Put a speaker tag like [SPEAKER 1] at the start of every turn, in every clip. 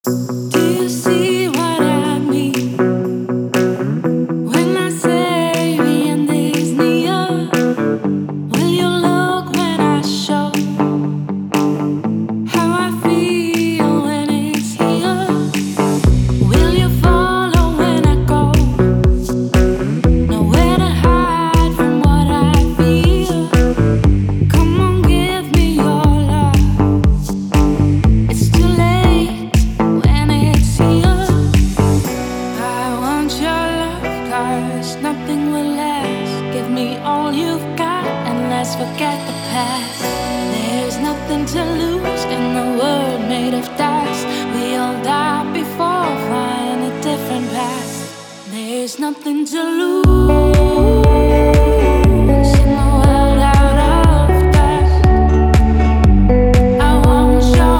[SPEAKER 1] Do you see what I mean when I say the end is near? Will you look when I show how I feel when it's here? Will you follow when I go? Nowhere to hide from what I feel. Come on, give me your love. It's too late when it's here. I want your love, 'cause nothing will last. Give me all you've got and let's forget the past. There's nothing to lose in the world made of dust. We all die before find a different path. There's nothing to lose in the world out of dust. I want your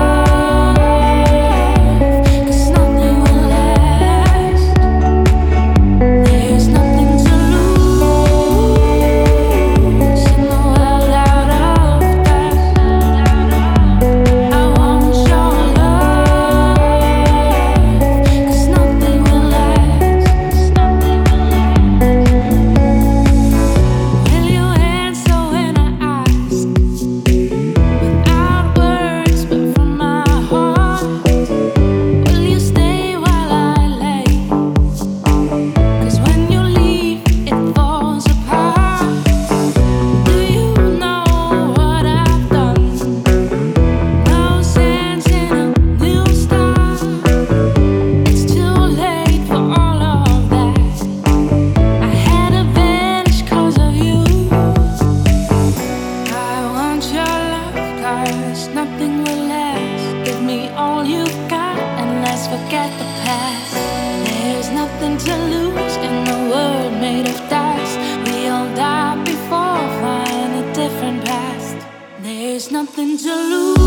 [SPEAKER 1] love, 'cause nothing will last. There's nothing to lose in the world out of dust. I want your love, 'cause nothing will last. Will you answer when I ask? Without words, but from my heart. Will you stay while I lay? 'Cause when you leave, it falls apart. Do you know what I've done? No sense in a new start. It's too late for all of that. I had to vanish 'cause of you. I want your love, 'cause nothing will last. Give me all you've got and let's forget the past. There's nothing to lose in the world made of dust. We all die before find a different past. There's nothing to lose.